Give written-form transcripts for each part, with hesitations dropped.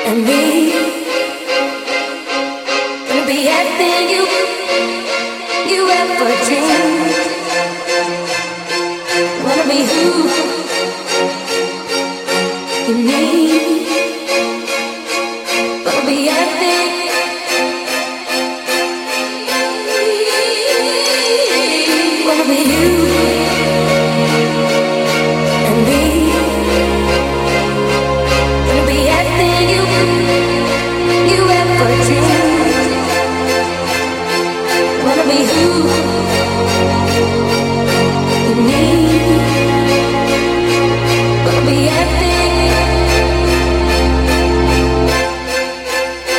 and me. Gonna be everything you ever dreamed. Wanna be who you need. Wanna be everything. Wanna be you and me. Gonna be everything you ever dreamed. Wanna be who you need. Wanna be everything.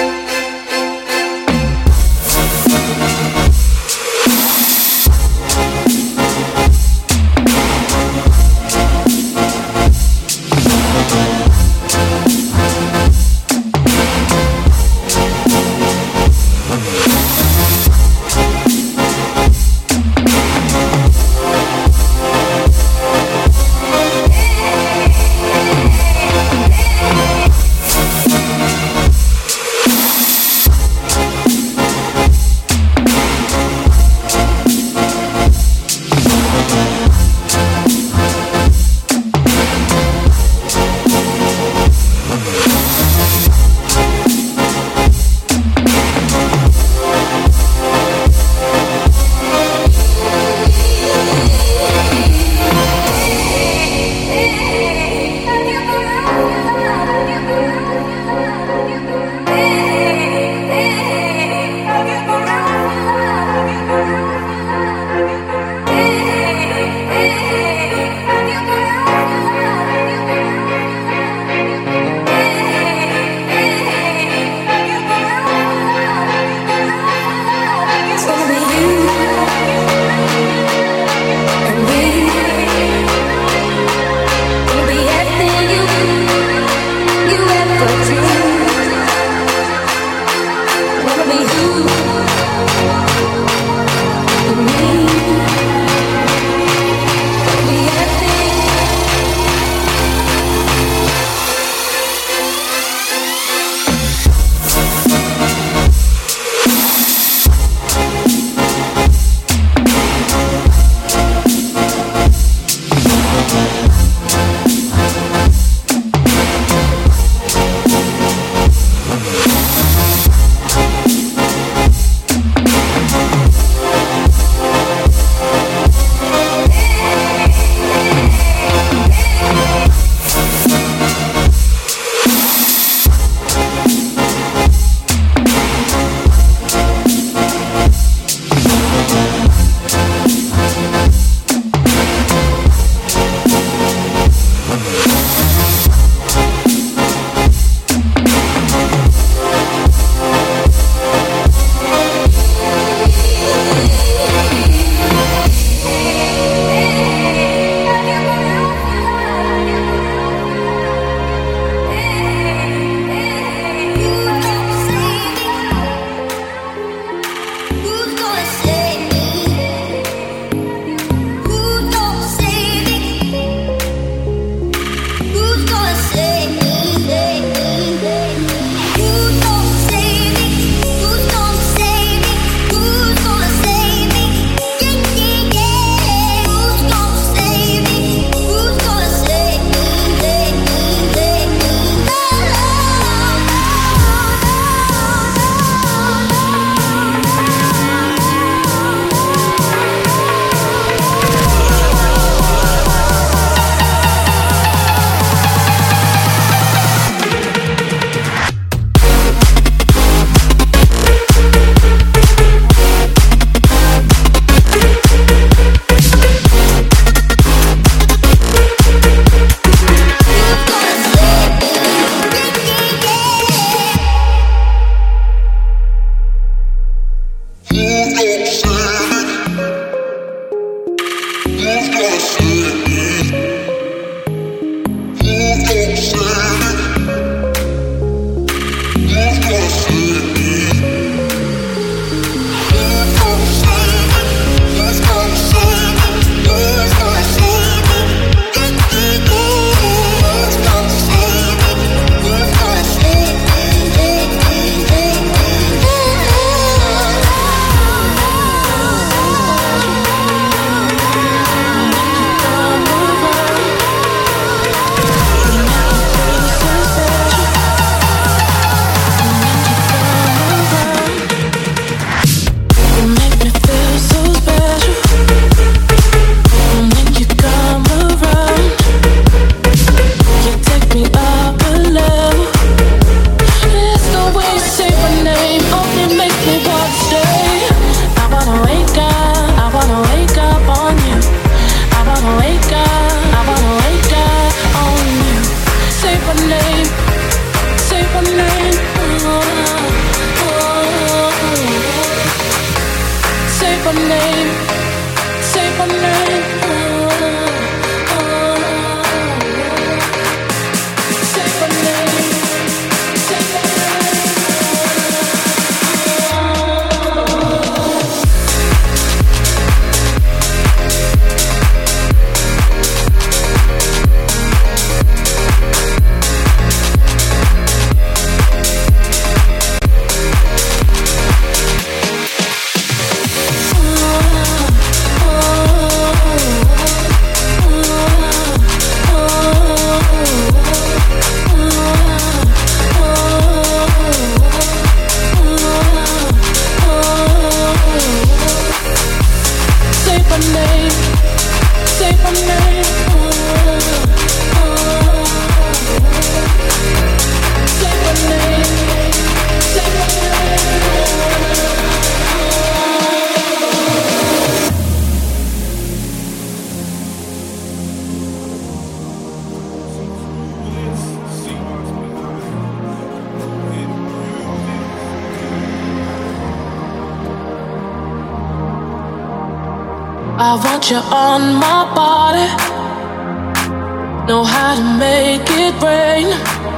I want you on my body. Know how to make it rain.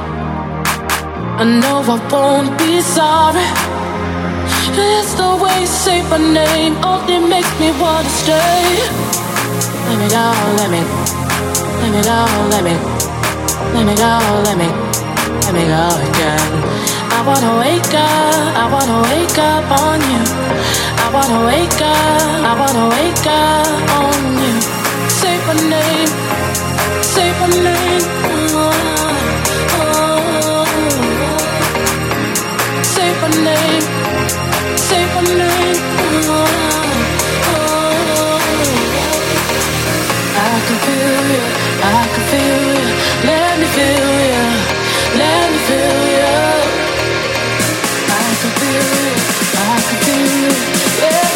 I know I won't be sorry. It's the way you say my name only makes me wanna stay. Let me go, let me go, let me go, let me go again. I wanna wake up on you. I wanna wake up on you. Say my name, say my name. Say my name, say my name. I can feel you, I can feel you. Let me feel you, let me feel you. I can feel you, I can feel you. Yeah.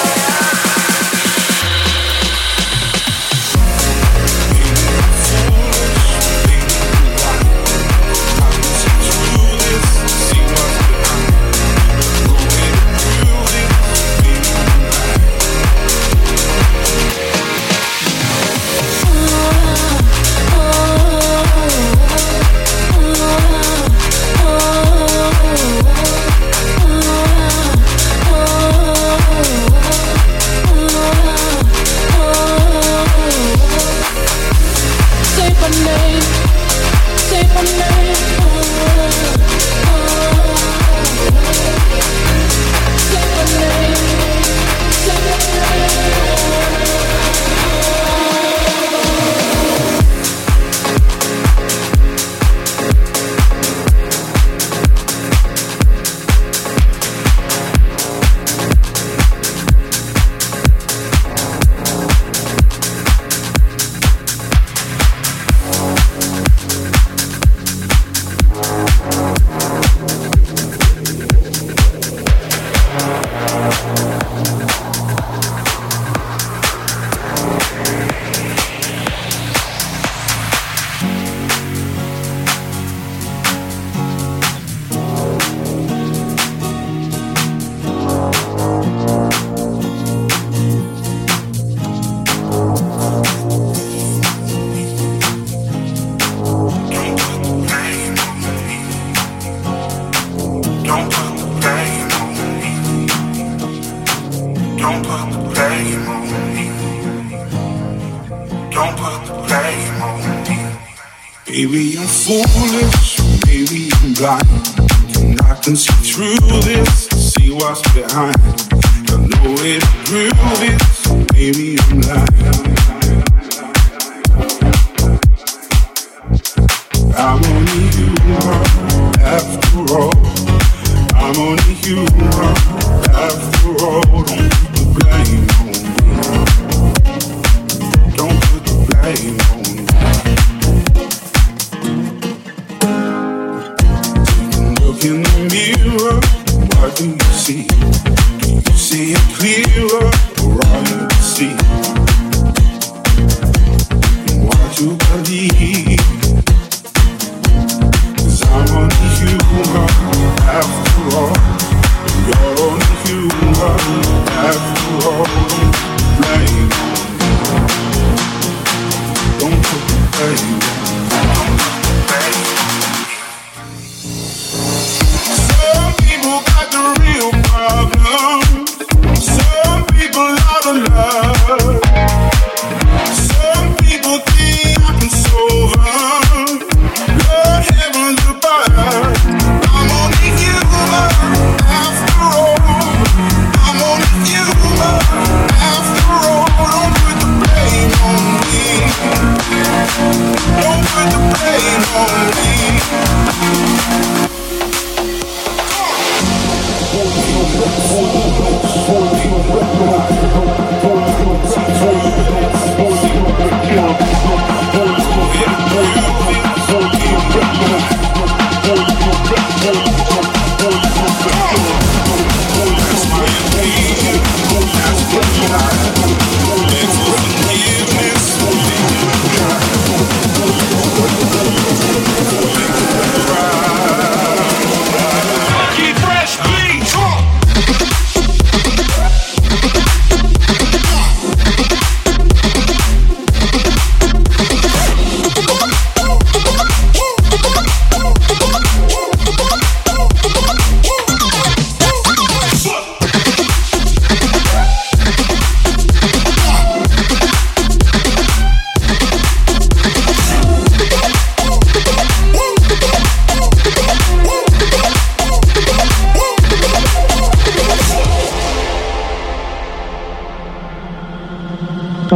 Maybe I'm foolish, maybe I'm blind, and I can see through this, see what's behind. Got no way to prove it, maybe I'm lying. I'm only human, after all. I'm only human, after all. Don't put the blame on me. Don't put the blame on me. In the mirror, what do you see? Do you see it clearer, or all you can see? And what you believe? 'Cause I'm only human, after all. And you're only human, after all. Don't blame on me. Don't put the blame on me. Got the real problem. Some people out of love. Some people think I can solve them.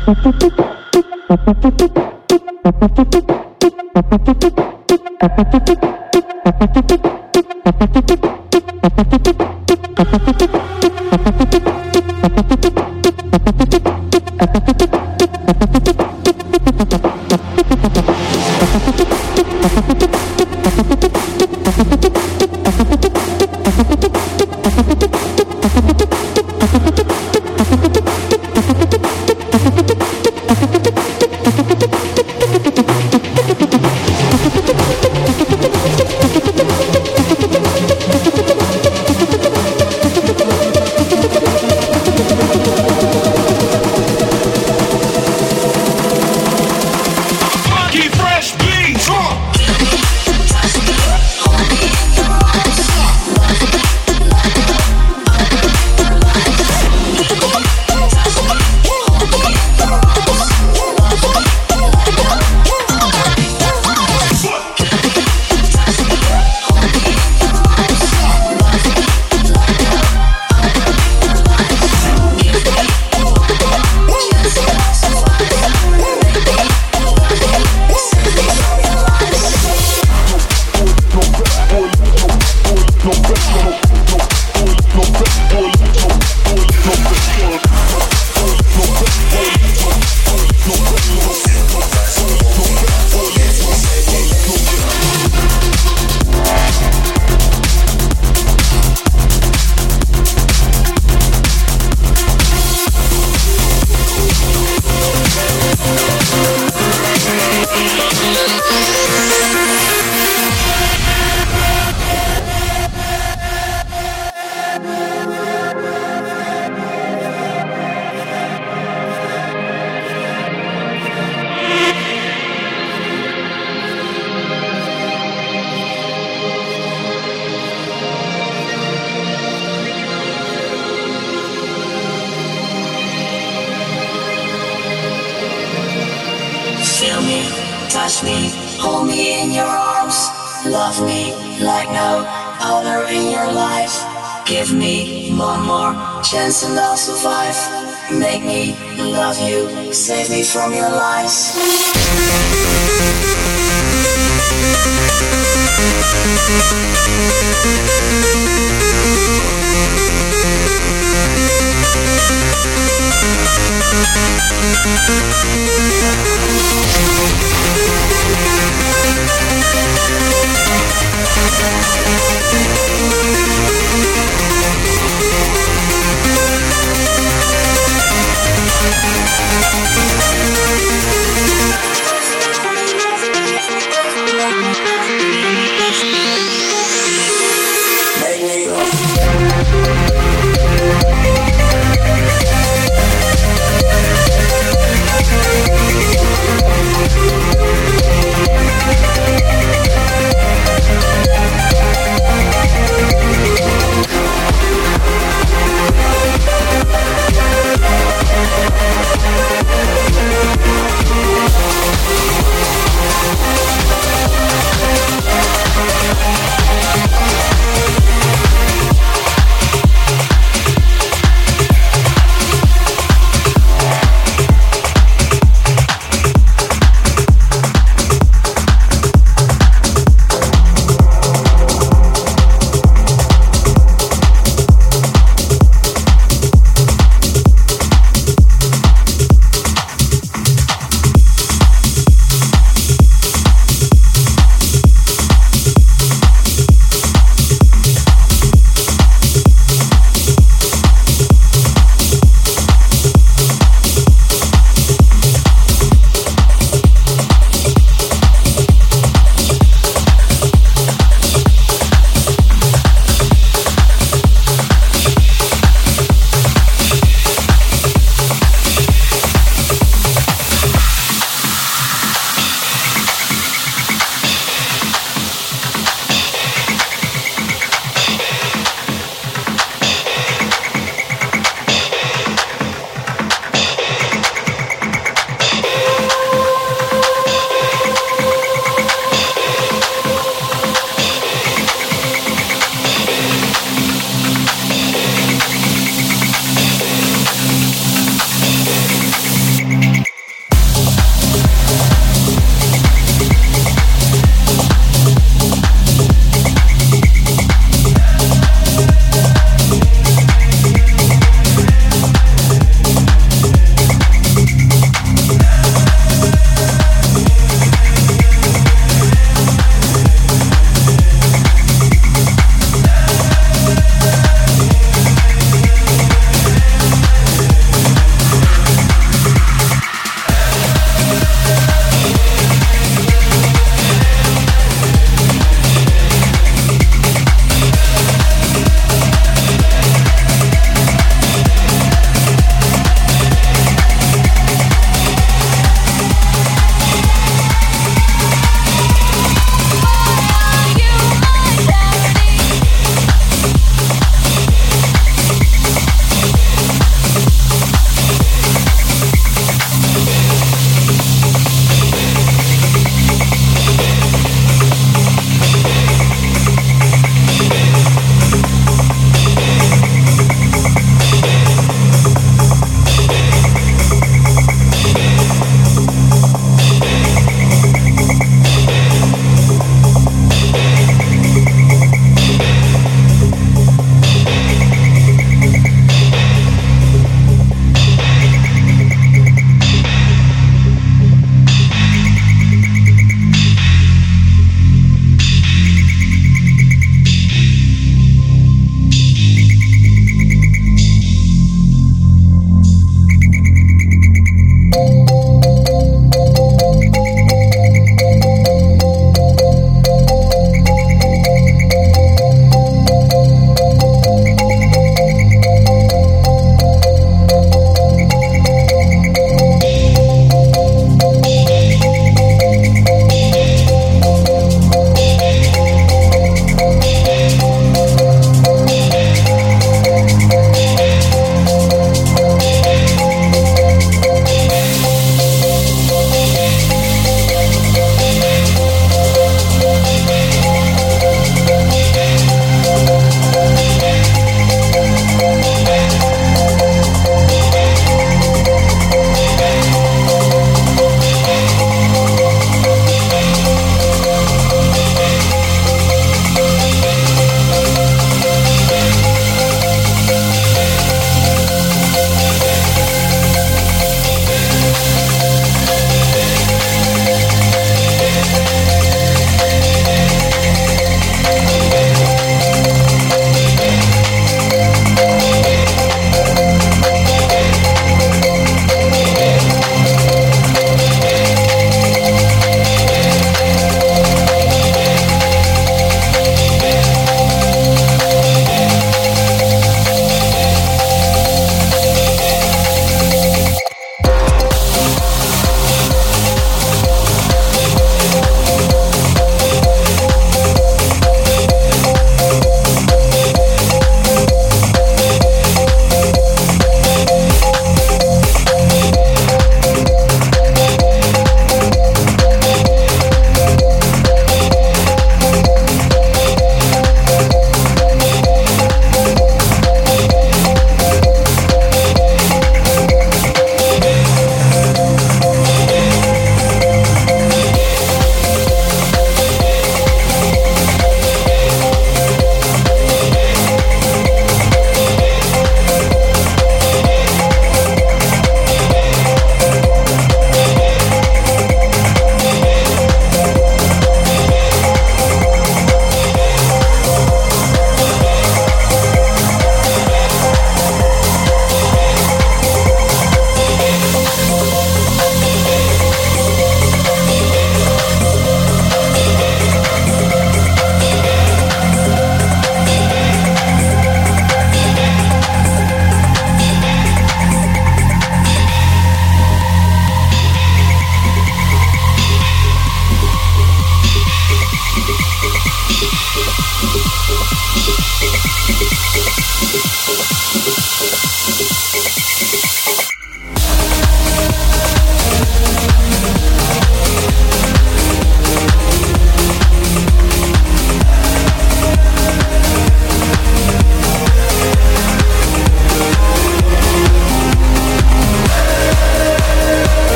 And I'll survive. Make me love you. Save me from your lies.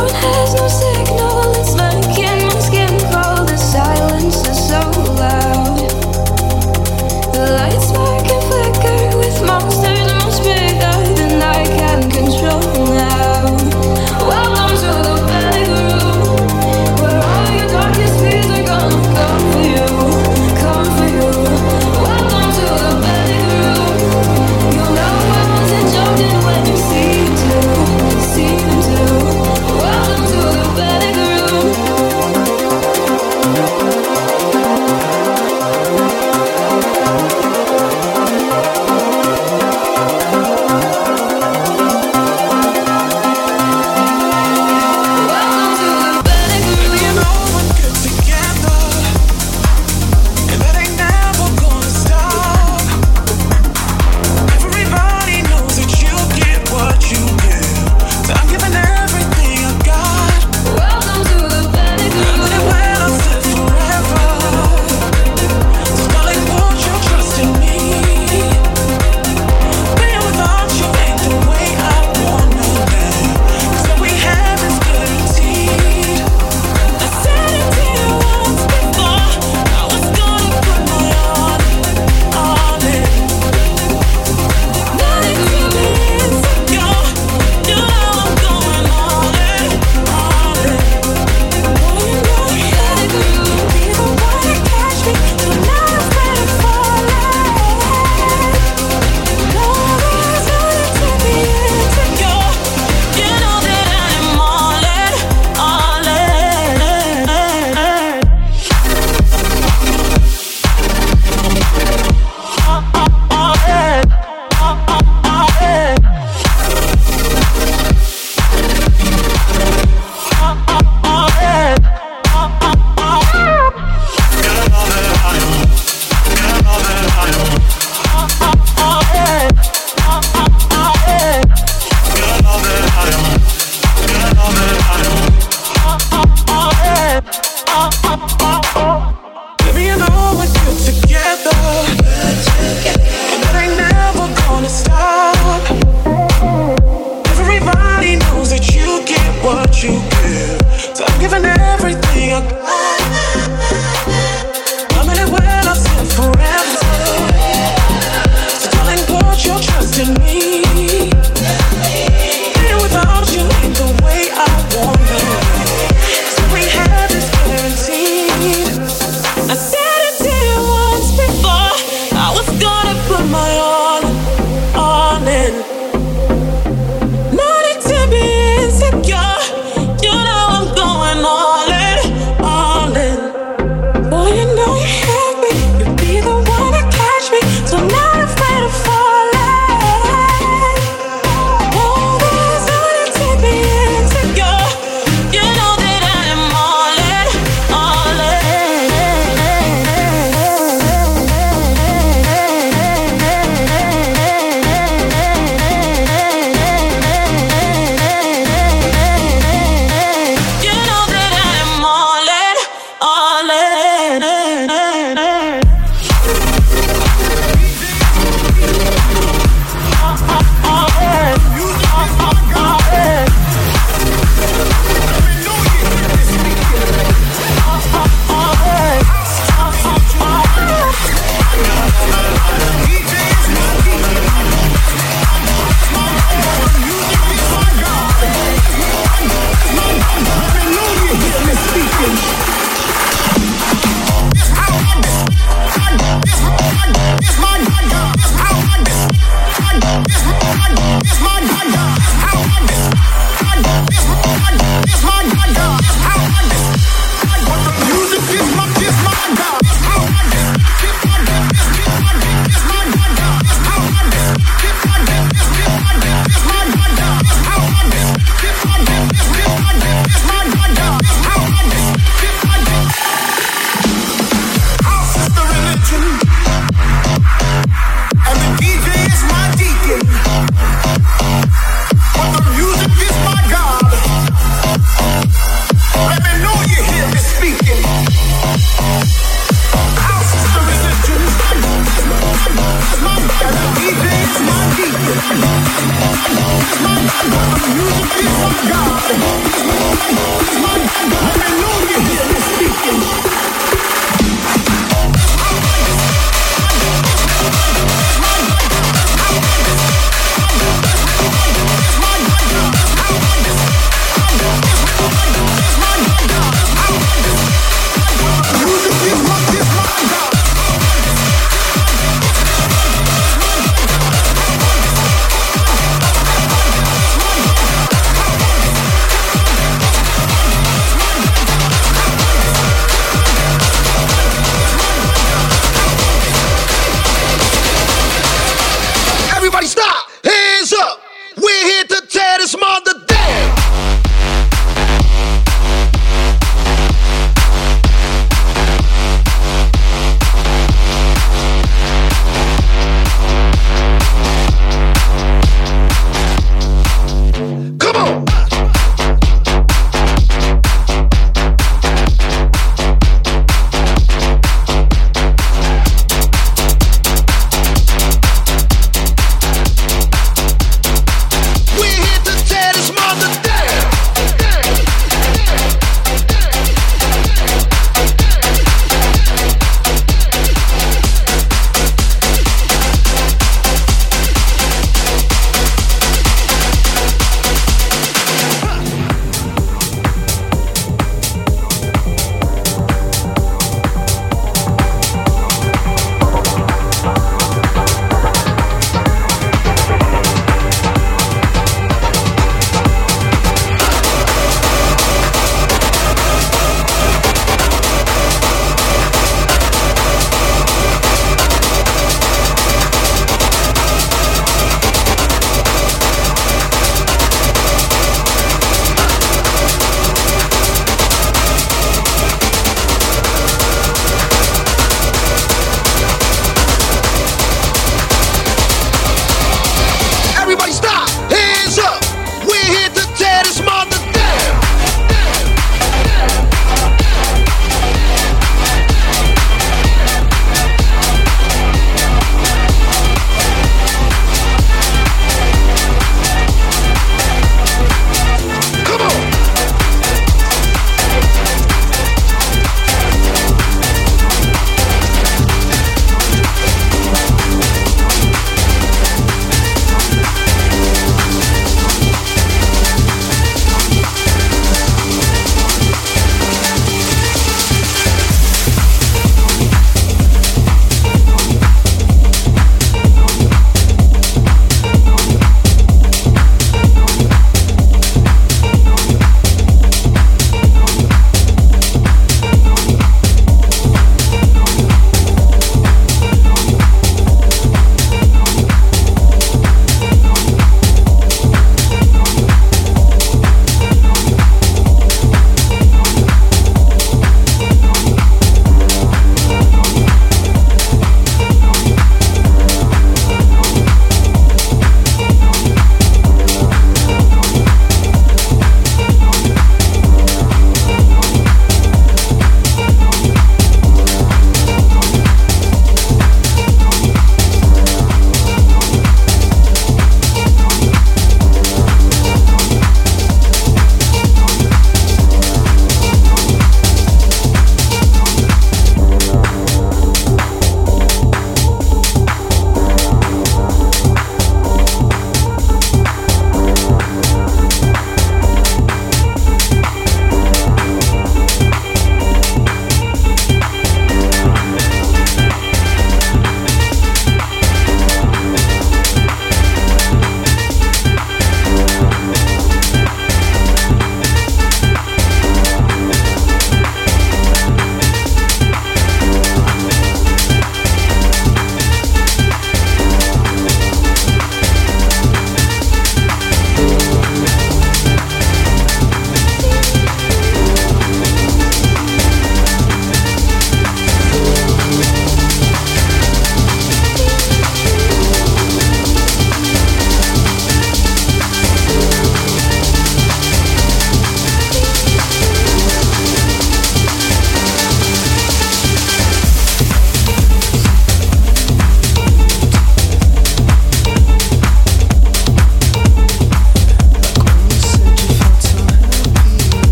See them too. Welcome to the bed.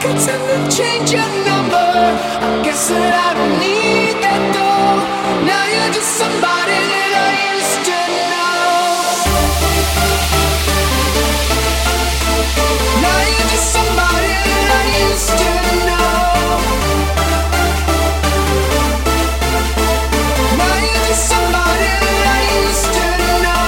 could tell them change your number. I guess that I don't need that though. Now you're just somebody that I used to know. Now you're just somebody that I used to know. Now you're just somebody that I used to know.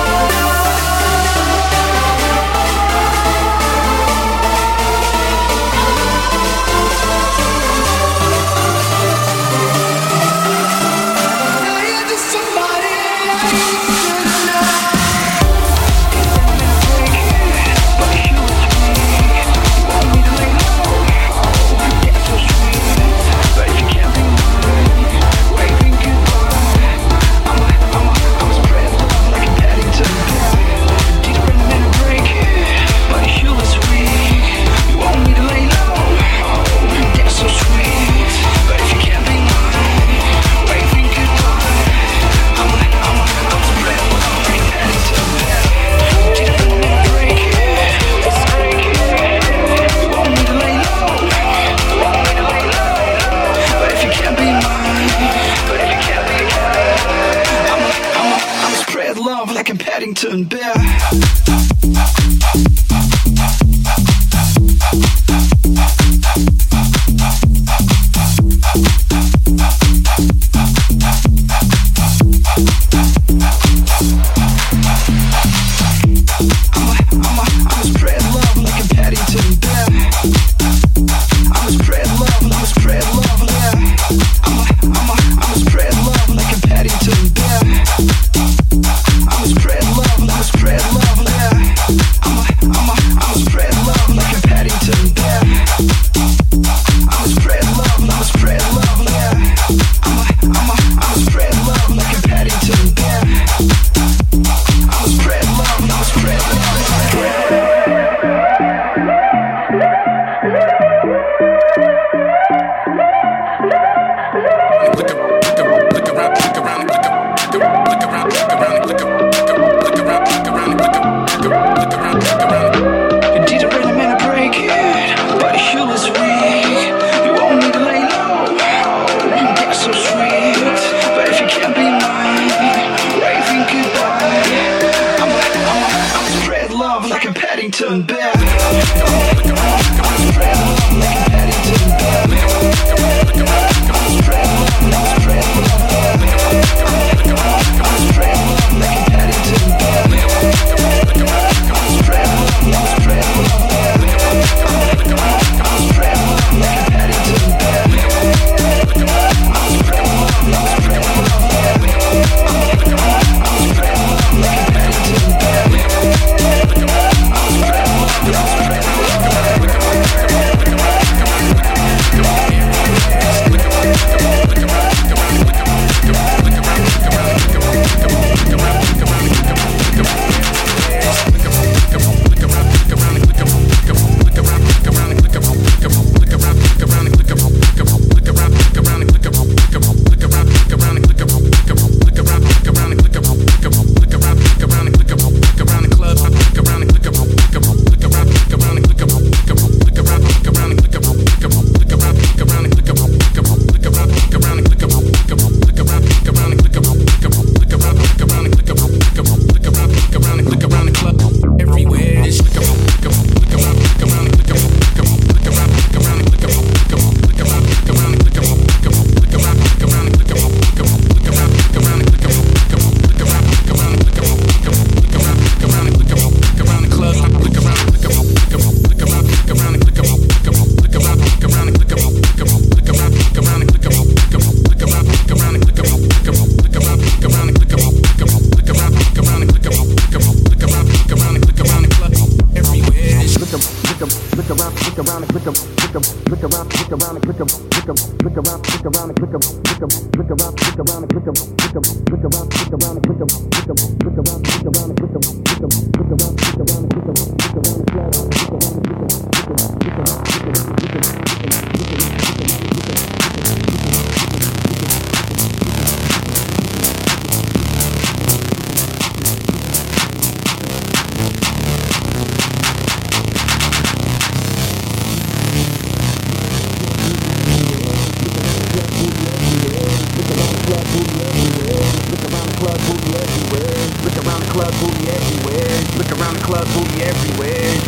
Paddington Bear.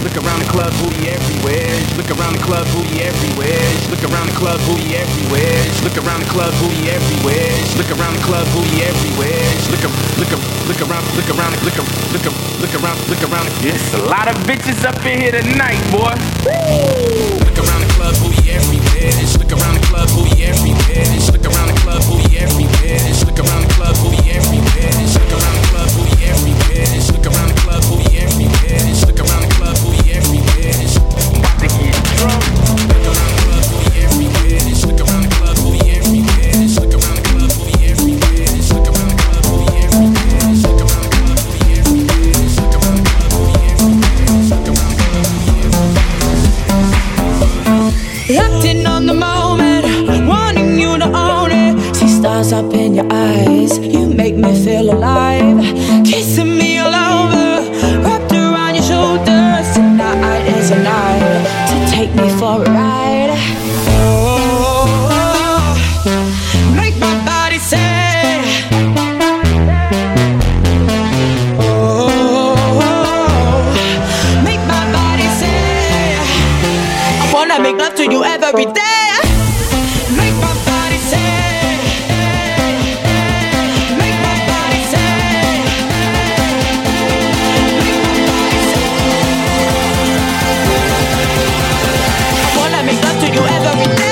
look around the club, booty everywhere. Look around the club, booty everywhere. Look around the club, booty everywhere. Look around the club, booty everywhere. Look around the club, booty everywhere. Look around, look around, look around. There's a lot of bitches up in here tonight, boy. Woo! Look around the club, booty everywhere. Look around the club, booty everywhere. Look around the club, booty everywhere. Look around the club, booty everywhere. Look around the club, booty everywhere. Look around the club, booty everywhere. Look around the club, booty everywhere. I'm about to get drunk. Look around the club, booty everywhere. Look around the club, booty everywhere. Look around the club, booty everywhere. Look around the club, booty everywhere. Look around the club, booty everywhere. Look around the club, booty everywhere. Look around the club, booty everywhere. Acting on the moment, wanting you to own it. See stars up in your eyes, you make me feel alive. Kissing me all over, wrapped around your shoulders. Tonight is a night to take me for a ride. Oh, make my body say. Oh, make my body say. I wanna make love to you every day. Make my body say. Make my body say. Make my body say. I wanna make love to you every day.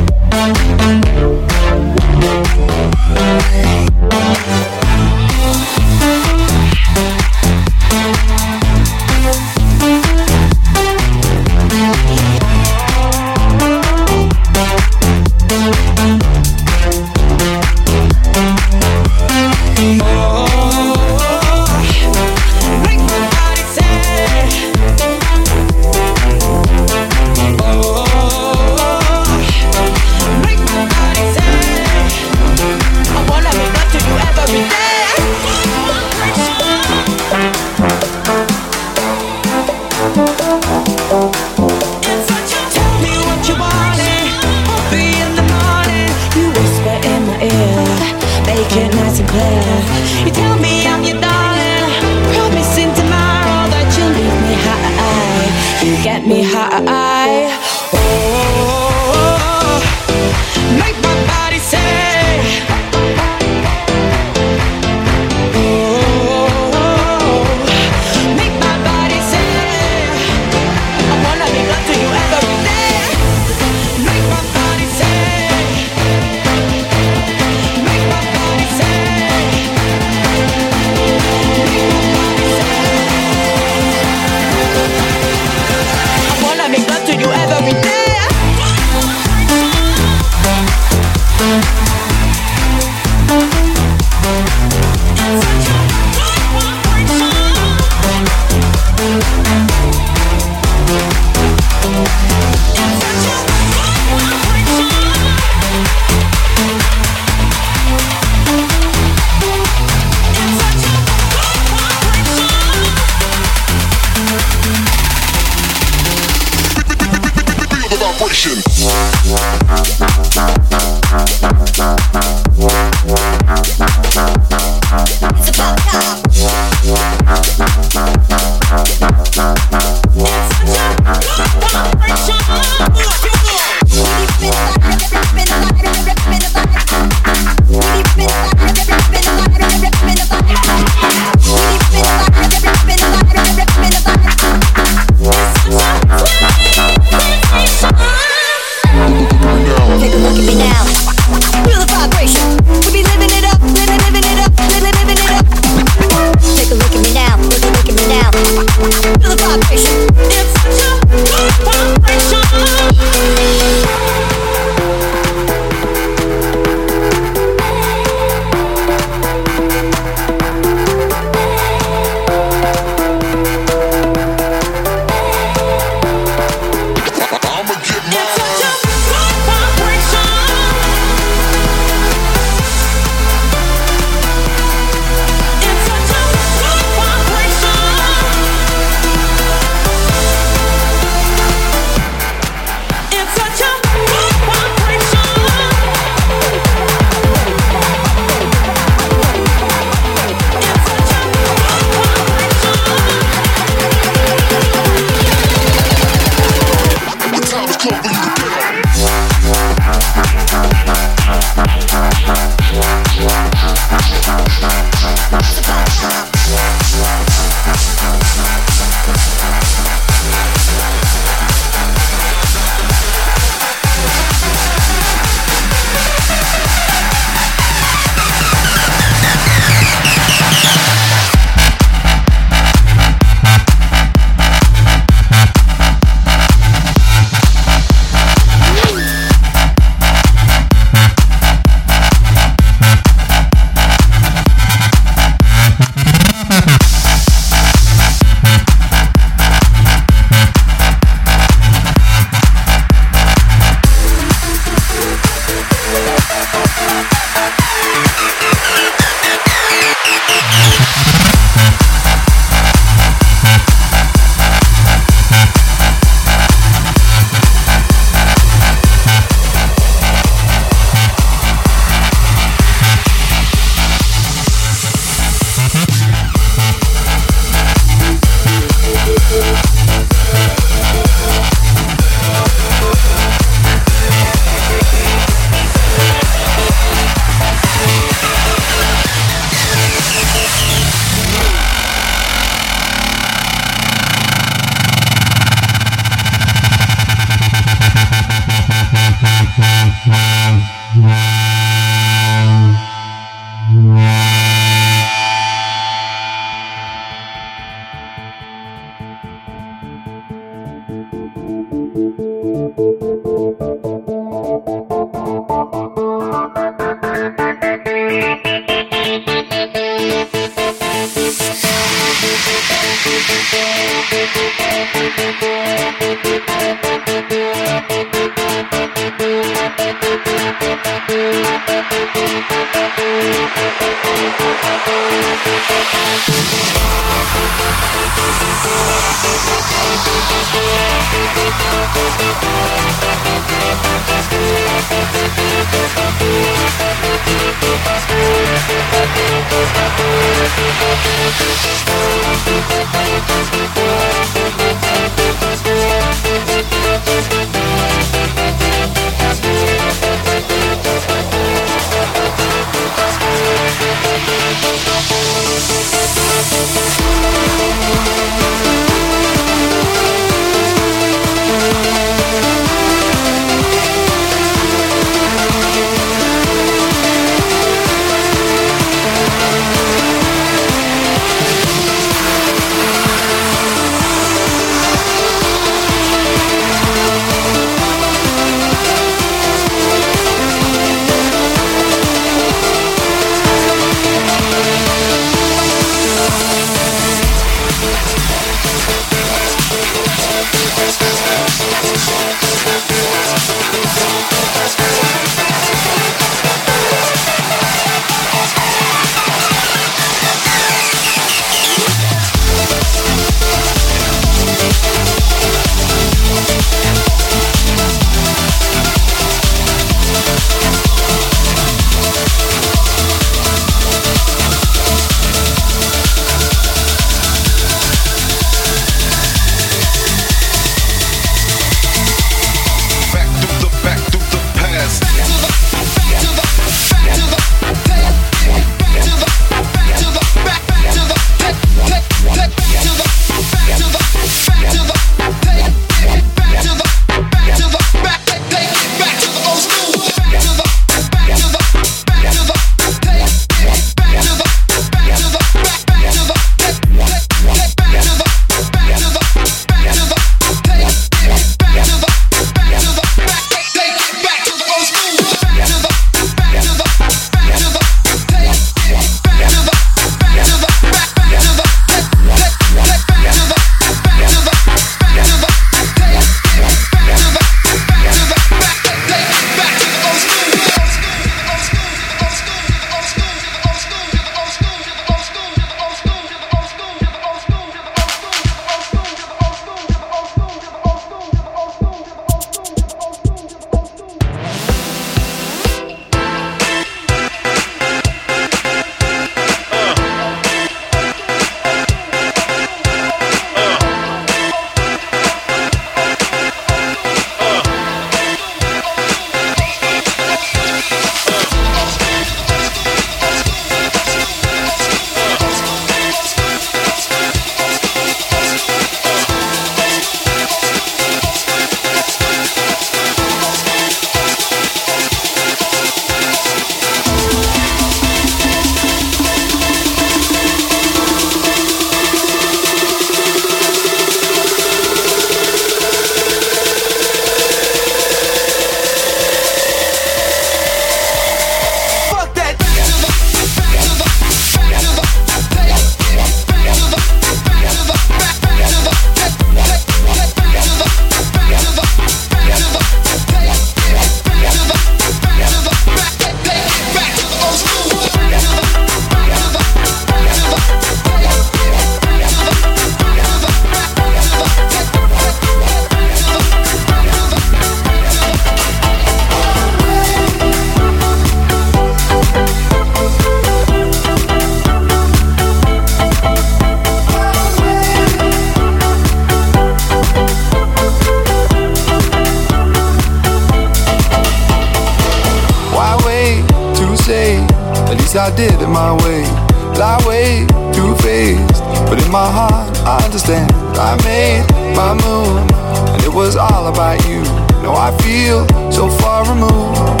I did it my way. Lie way too faced, but in my heart I understand. I made my move, and it was all about you. Now I feel so far removed.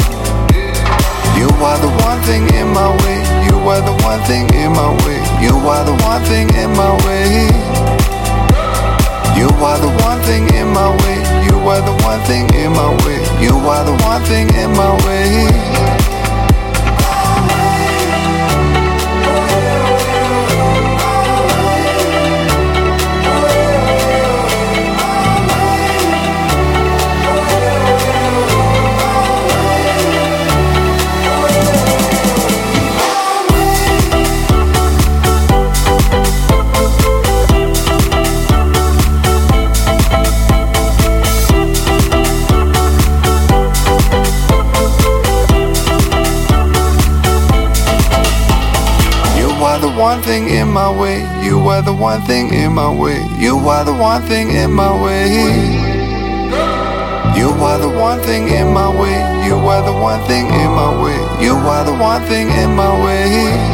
You are the one thing in my way. You are the one thing in my way. You are the one thing in my way. You are the one thing in my way. You are the one thing in my way. You are the one thing in my way. thing in my way. You were the one thing in my way. You were the one thing in my way. You were the one thing in my way. You were the one thing in my way. You were the one thing in my way.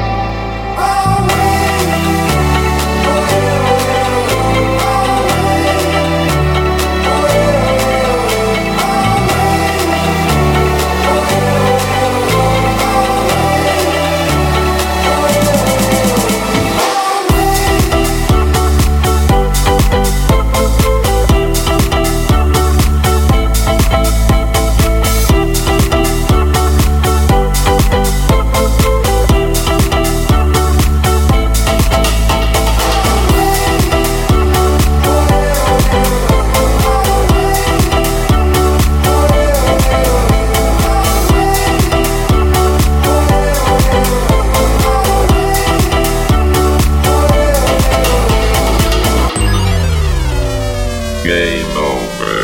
Game over.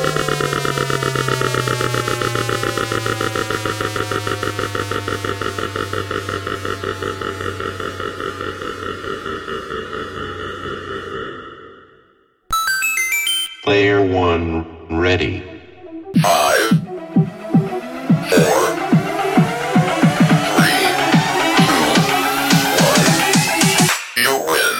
Player one, ready. 5, 4, 3, 2, 1. You win.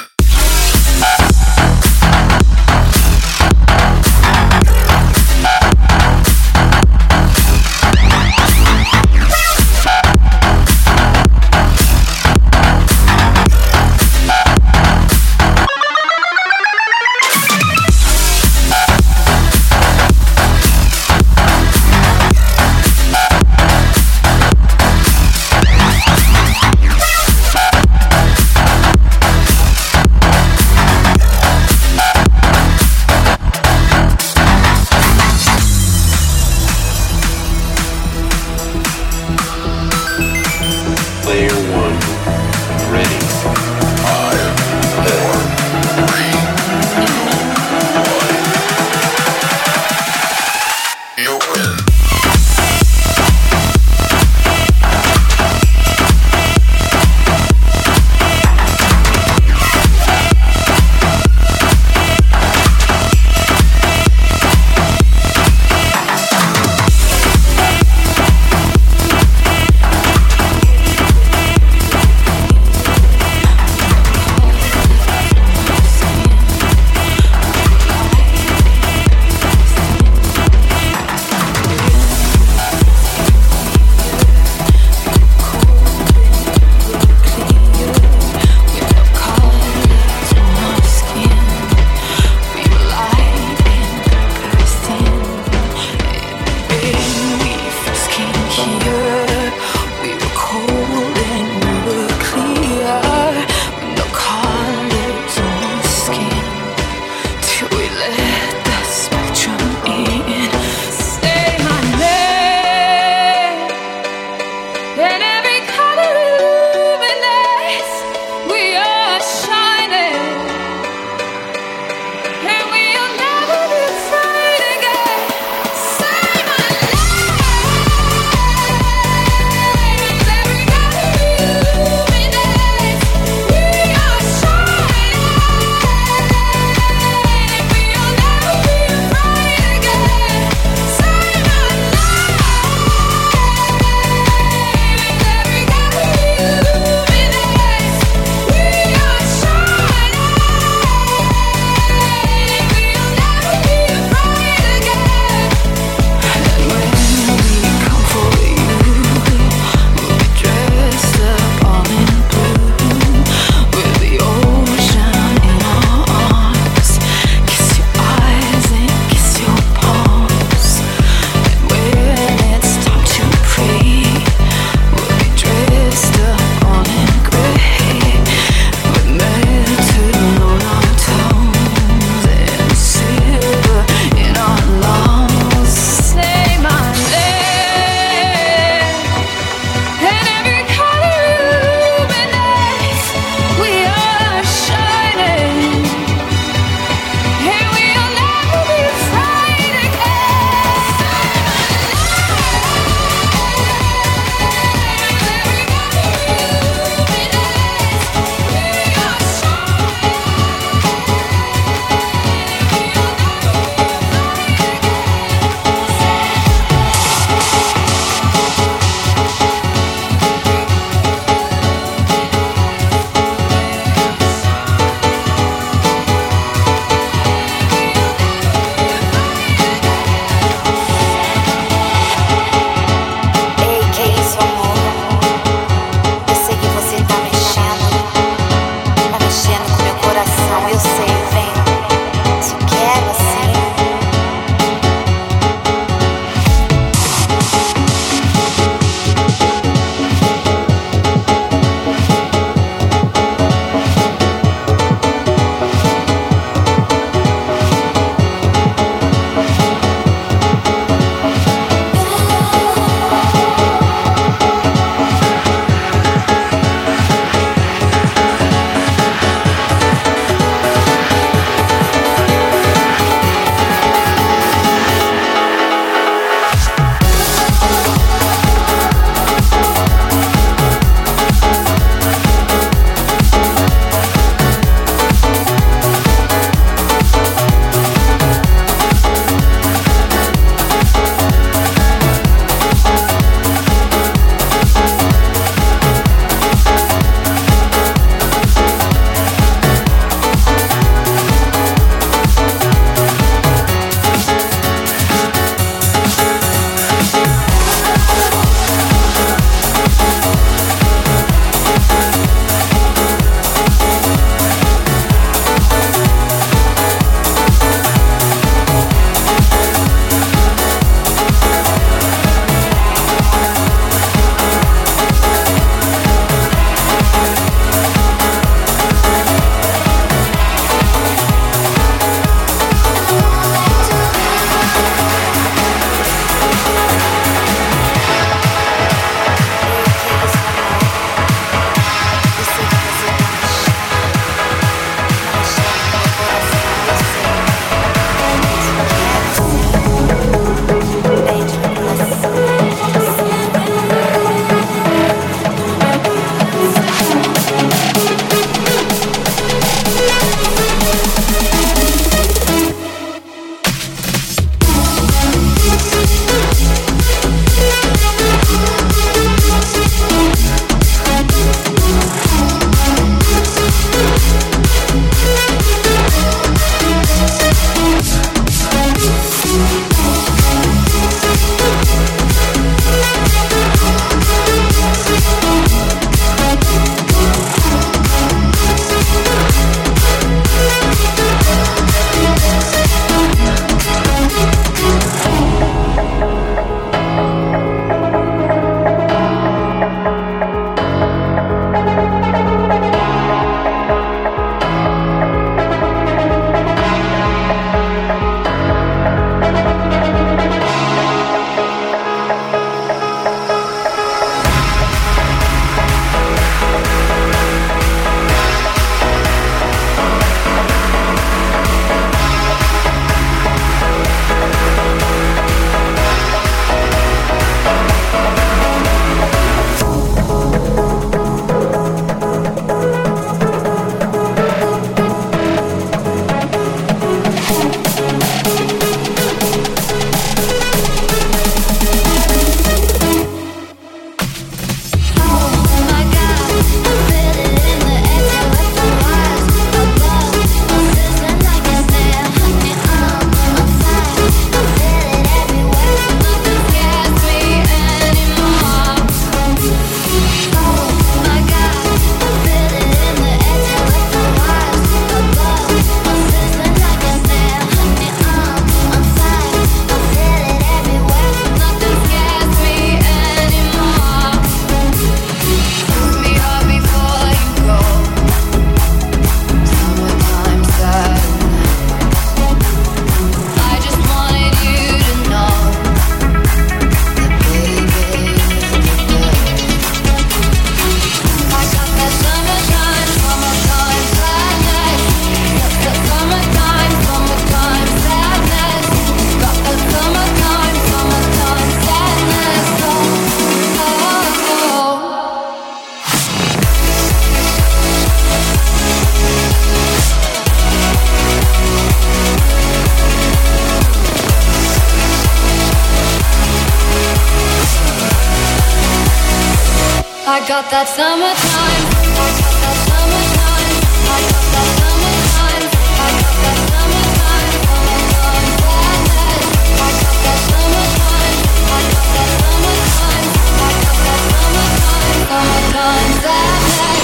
got that summertime. I got that summertime. I got that summertime. I got that summertime. Summertime sadness. I got that summertime. I got that summertime. I got that summertime. Summertime sadness.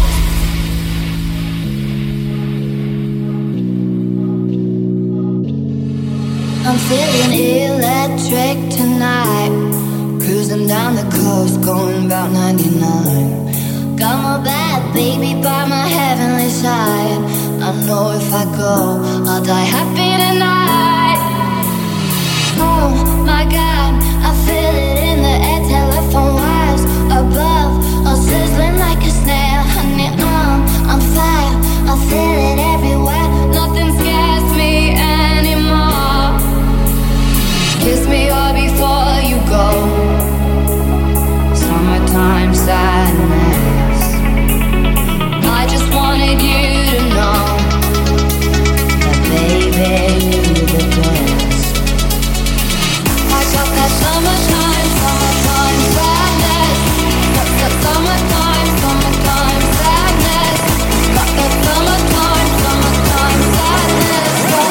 I'm feeling electric tonight. Cruising down the coast, going about 99. Got my bad baby by my heavenly side. I know if I go, I'll die happy tonight. Oh my God, I feel it in the air. Telephone wires above, all sizzling like a snail. Honey, I'm fire, I feel it everywhere. Nothing scares me anymore. Kiss me all before you go. Summertime sadness. I just wanted you to know that baby, you're the best. I got that summertime, summertime sadness. Got that summertime, summertime sadness. Got that summertime, summertime sadness.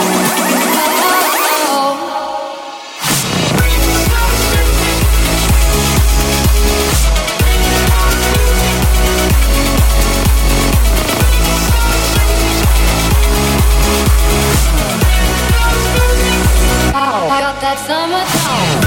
I got that summertime.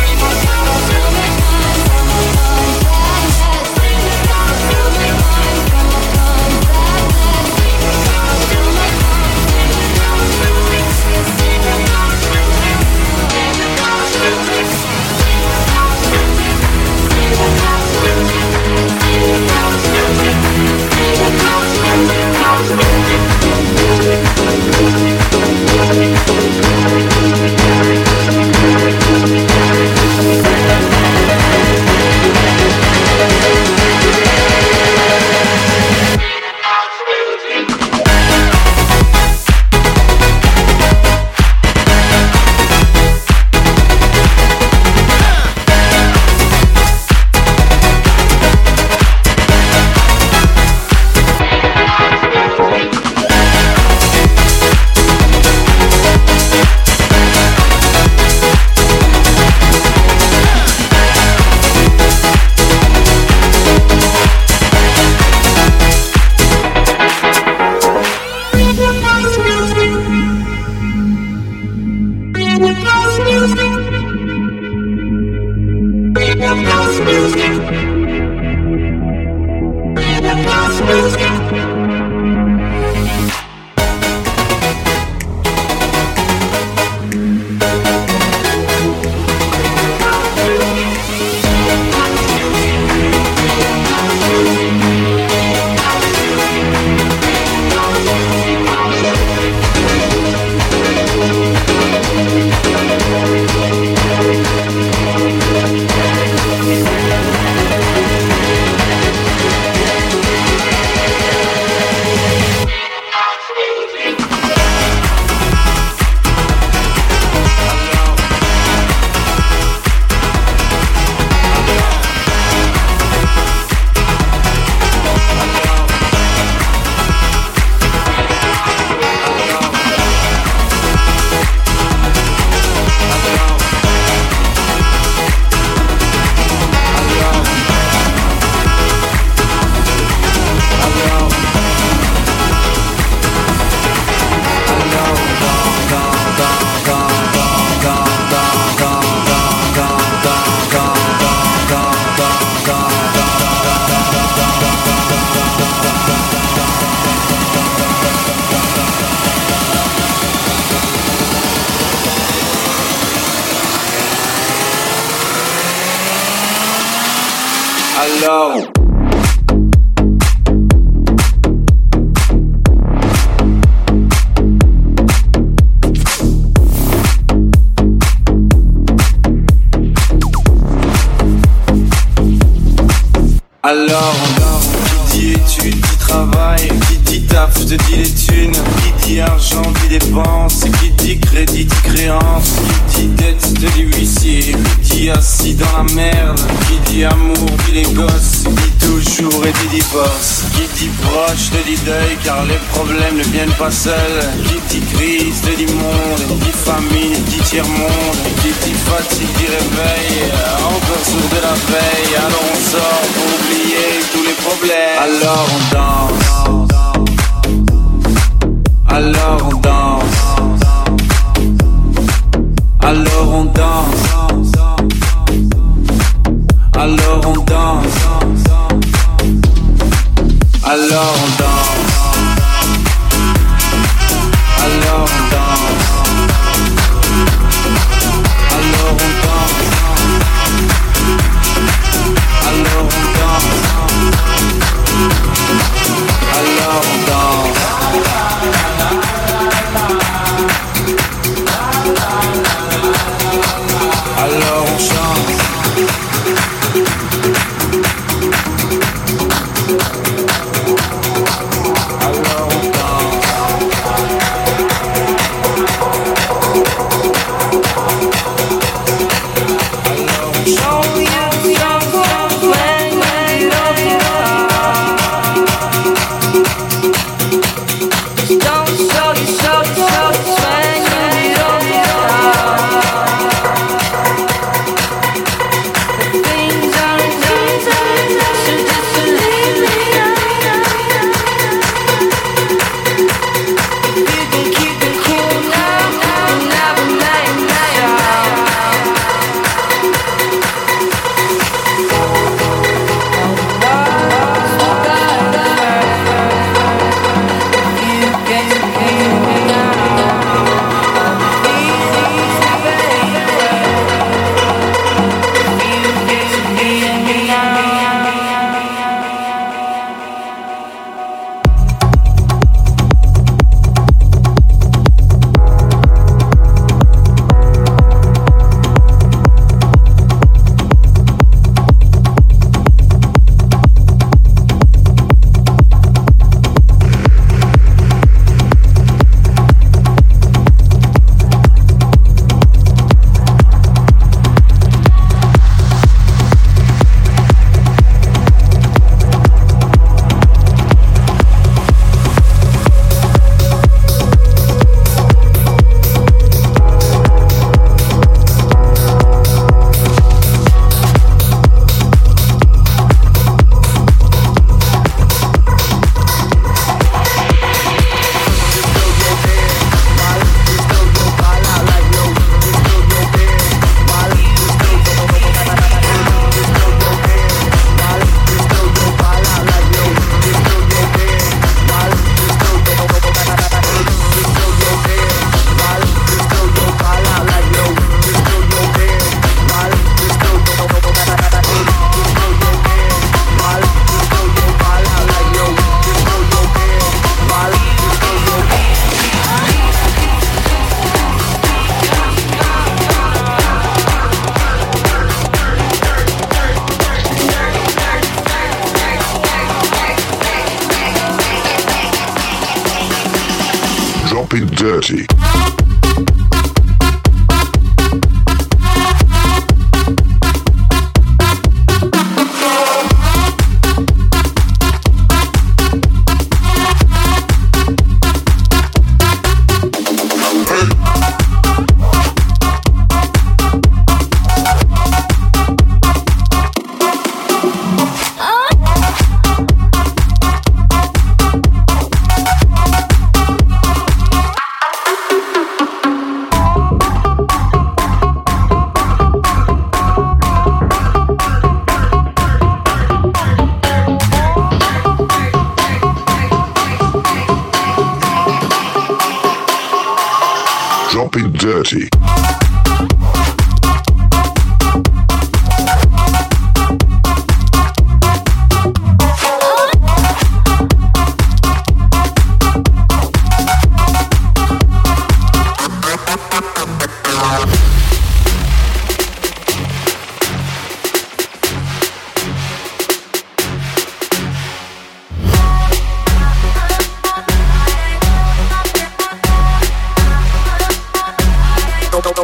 Alone. Alors, qui dit études, qui travaille, qui dit taf, taf, je te dis les thunes. Qui dit argent dit dépense. Qui dit crédit dit créance. Qui dit dette te dit huissier. Qui dit assis dans la merde. Qui dit amour dit les gosses. Qui dit toujours et dit divorce. Qui dit proche te dit deuil car les problèmes ne viennent pas seuls. Qui dit crise te dit monde. Qui dit famine dit tiers-monde. Qui dit fatigue dit réveil. Encore sourd de la veille. Alors on sort pour oublier tous les problèmes. Alors on danse. Alors on danse. Alors on danse. Alors on danse. Alors on danse. Alors on danse. Alors on danse. Alors on danse. Alors on danse. Alors on chante. Alors on danse. Alors on chante. Dropping Dirty.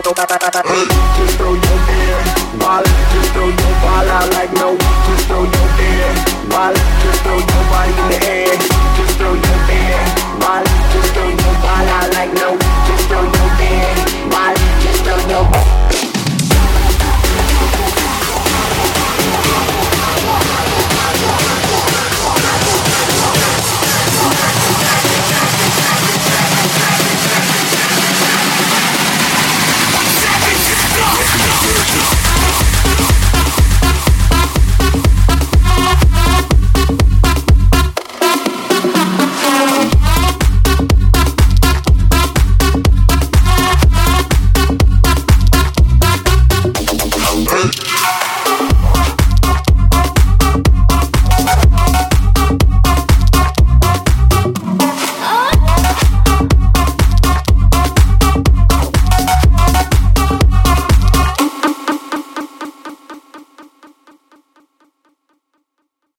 go back.